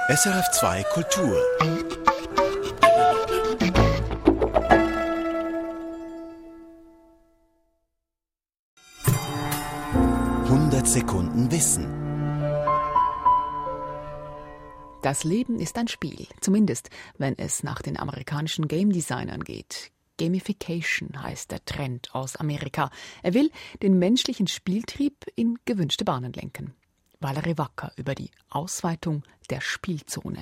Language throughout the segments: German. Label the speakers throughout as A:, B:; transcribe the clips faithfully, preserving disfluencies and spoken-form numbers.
A: S R F zwei Kultur. hundert Sekunden Wissen.
B: Das Leben ist ein Spiel, zumindest wenn es nach den amerikanischen Game Designern geht. Gamification heißt der Trend aus Amerika. Er will den menschlichen Spieltrieb in gewünschte Bahnen lenken. Valerie Wacker über die Ausweitung der Spielzone.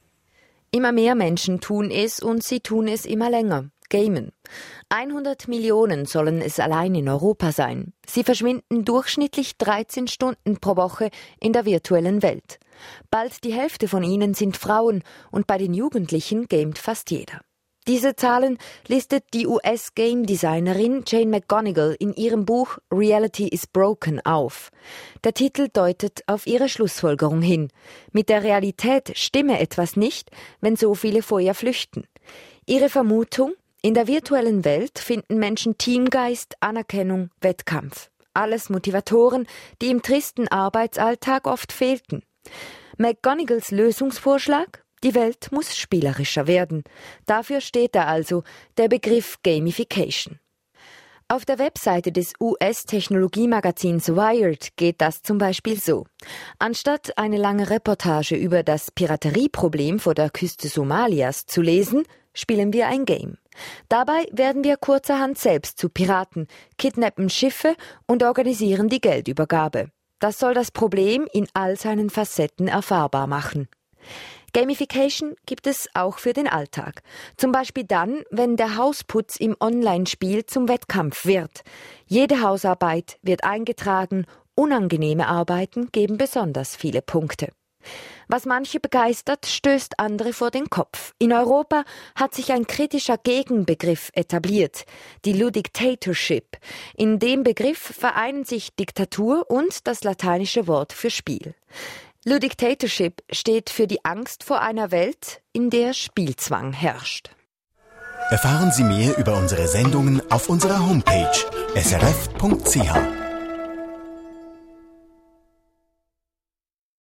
C: Immer mehr Menschen tun es und sie tun es immer länger. Gamen. hundert Millionen sollen es allein in Europa sein. Sie verschwinden durchschnittlich dreizehn Stunden pro Woche in der virtuellen Welt. Bald die Hälfte von ihnen sind Frauen und bei den Jugendlichen gamet fast jeder. Diese Zahlen listet die U S-Game-Designerin Jane McGonigal in ihrem Buch Reality is Broken auf. Der Titel deutet auf ihre Schlussfolgerung hin. Mit der Realität stimme etwas nicht, wenn so viele vor ihr flüchten. Ihre Vermutung? In der virtuellen Welt finden Menschen Teamgeist, Anerkennung, Wettkampf. Alles Motivatoren, die im tristen Arbeitsalltag oft fehlten. McGonigals Lösungsvorschlag? Die Welt muss spielerischer werden. Dafür steht da also der Begriff Gamification. Auf der Webseite des U S-Technologiemagazins Wired geht das zum Beispiel so. Anstatt eine lange Reportage über das Piraterieproblem vor der Küste Somalias zu lesen, spielen wir ein Game. Dabei werden wir kurzerhand selbst zu Piraten, kidnappen Schiffe und organisieren die Geldübergabe. Das soll das Problem in all seinen Facetten erfahrbar machen. Gamification gibt es auch für den Alltag. Zum Beispiel dann, wenn der Hausputz im Online-Spiel zum Wettkampf wird. Jede Hausarbeit wird eingetragen, unangenehme Arbeiten geben besonders viele Punkte. Was manche begeistert, stößt andere vor den Kopf. In Europa hat sich ein kritischer Gegenbegriff etabliert, die Ludictatorship. In dem Begriff vereinen sich Diktatur und das lateinische Wort für Spiel. Ludictatorship steht für die Angst vor einer Welt, in der Spielzwang herrscht.
A: Erfahren Sie mehr über unsere Sendungen auf unserer Homepage s r f punkt c h.